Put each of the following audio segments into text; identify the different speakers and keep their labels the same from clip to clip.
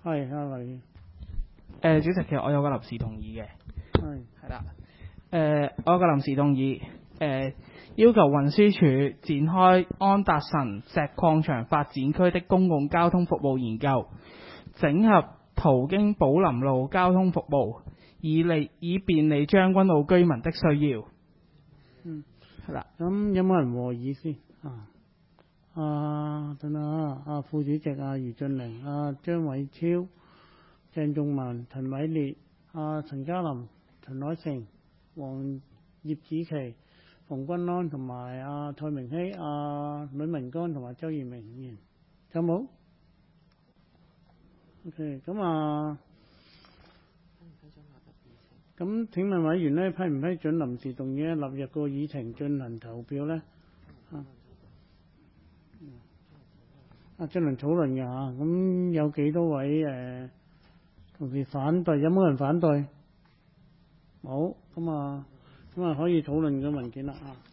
Speaker 1: 係阿黎。
Speaker 2: 主席，其實我有個臨時動議嘅。係啦。我有個臨時動議，要求運輸署展開安達臣石礦場發展區的公共交通服務研究，整合途經寶林路交通服務，以便利將軍澳居民的需要。係啦。
Speaker 1: 咁有冇人和議先？等等副主席余俊玲、張偉超、鄭仲文、陳偉烈、陳家林、陳凱成、葉子琪、馮君安同埋蔡明熙、呂文剛同埋周賢明議員，有冇 ？OK， 咁請問委員呢，批唔批准臨時動議納入個議程進行投票呢？進行討論嘅嚇，咁有幾多位同事反對？有冇人反對？冇，咁可以討論嘅文件啦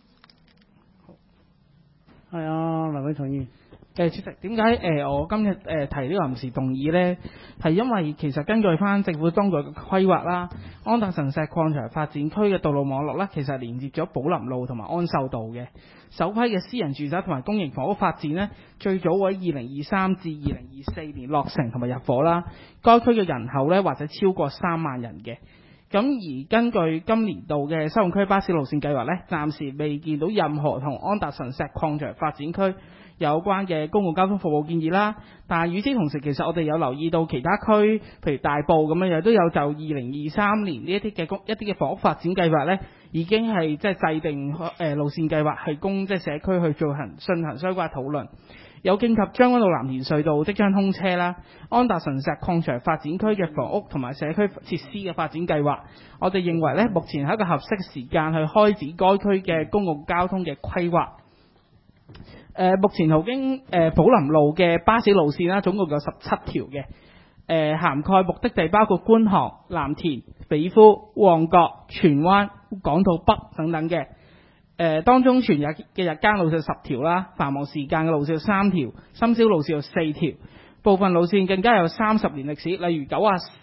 Speaker 1: 係黎偉強議員。
Speaker 2: 主席，點解我今日提呢個臨時動議呢？係因為其實根據翻政府當局嘅規劃啦，安達臣石礦場發展區嘅道路網絡呢，其實連接咗寶林路同埋安秀道嘅。首批嘅私人住宅同埋公營房屋發展呢，最早喺2023至2024年落成同埋入伙啦。該區嘅人口呢，或者超過3萬人嘅。咁而根據今年度嘅西貢區巴士路線計劃呢，暫時未見到任何同安達臣石礦場發展區有關嘅公共交通服務建議啦。但係與此同時，其實我哋有留意到其他區，譬如大埔咁樣，都有就2023年呢一啲嘅房屋發展計劃呢，已經係即係制定路線計劃，係供即係社區去進行相關討論。有見及將軍澳藍田隧道即將通車啦，安達臣石礦場發展區嘅房屋同埋社區設施嘅發展計劃，我哋認為呢，目前係一個合適時間去開展該區嘅公共交通嘅規劃。目前途經寶林路嘅巴士路線啦，總共有17條嘅，涵蓋目的地包括觀塘、藍田、美孚、旺角、荃灣、港島北等等嘅。當中全日嘅日間路線10條啦，繁忙時間嘅路線有3條，深宵路線有4條，部分路線更加有30年歷史，例如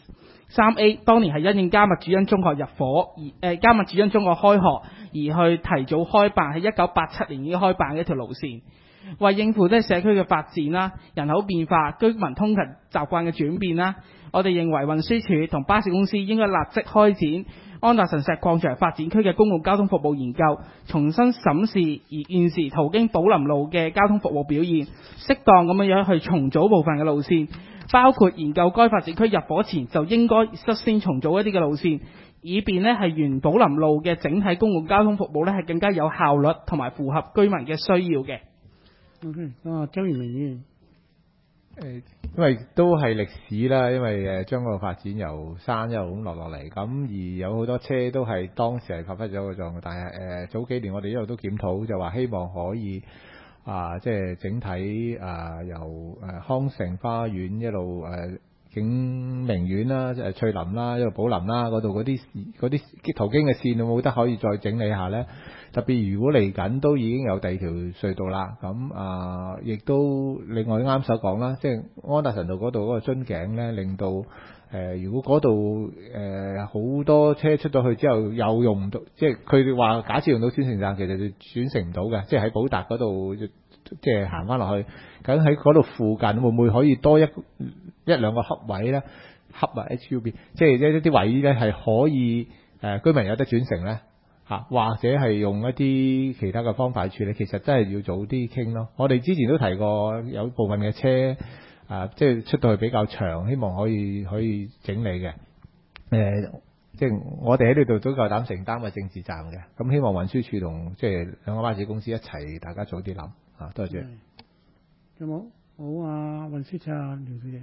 Speaker 2: 93A 當年係因應迦密主恩中學入伙，迦密主恩中學開學而去提早開辦，喺1987年已經開辦嘅一條路線。為應付社區嘅發展啦、人口變化、居民通勤習慣嘅轉變啦，我哋認為運輸署同巴士公司應該立即開展安達臣石礦場發展區嘅公共交通服務研究，重新審視而現時途經寶林路嘅交通服務表現，適當咁樣去重組部分嘅路線，包括研究該發展區入伙前就應該率先重組一啲嘅路線，以便係原寶林路嘅整體公共交通服務係更加有效率同埋符合居民嘅需要嘅。
Speaker 1: OK， 周賢明議員。
Speaker 3: 因為都係歷史啦，因為將個發展由山一路咁落嚟，咁而有好多車都係當時係發揮咗個作用，但係早幾年我哋一路都檢討，就話希望可以即係整體由康城花園一路景明苑啦、翠林啦、一路寶林啦嗰度嗰啲途經嘅線有冇得可以再整理下呢？特別如果嚟緊都已經有第二條隧道啦，咁亦都另外啱所講啦，即係安達臣道嗰度嗰個樽頸呢，令到如果嗰度好多車出咗去之後又用唔到，即係佢哋話假設用到轉乘站，其實就轉乘唔到嘅，即係喺寶達嗰度即係行翻落去，咁喺嗰度附近會唔會可以多一兩個恰位呢？恰HUB， 即係一啲位呢係可以居民有得轉乘呢？或者係用一啲其他嘅方法處理，其實真係要早啲傾咯。我哋之前都提過，有部分嘅車即係出到去比較長，希望可以整理嘅。即係我哋喺呢度都夠膽承擔個政治責任嘅。咁希望運輸署同即係兩個巴士公司一齊，大家早啲諗。多謝。
Speaker 1: 有冇？好運輸署廖小姐。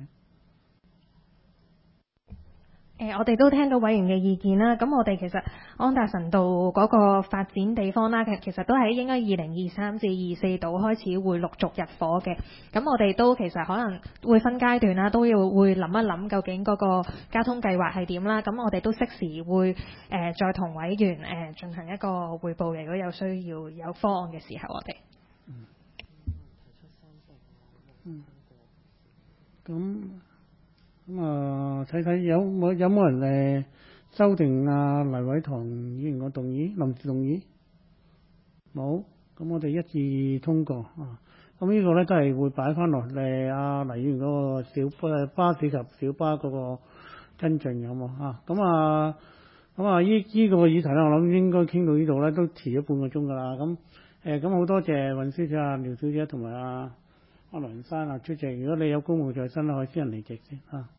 Speaker 4: 我哋都聽到委員嘅意見啦，咁我哋其實安達臣道嗰個發展地方啦，其實都係應該2023至24度開始會陸續入伙嘅。咁我哋都其實可能會分階段啦，都會諗一諗究竟嗰個交通計劃係點啦。咁我哋都適時會再同委員進行一個彙報嘅，如果有需要有方案嘅時候，我哋
Speaker 1: 咁咁睇睇有冇人修訂啊黎偉棠議員個動議臨時動議？冇，咁我哋一致通過啊。咁呢個咧都係會擺翻落阿黎議員嗰個巴士及小巴嗰個跟進有冇啊？咁依個議題咧，我諗應該傾到呢度咧，都遲咗半個鐘㗎啦。咁好多謝運輸署廖小姐同埋阿梁生出席。如果你有公務在身咧，可以私人離席先啊。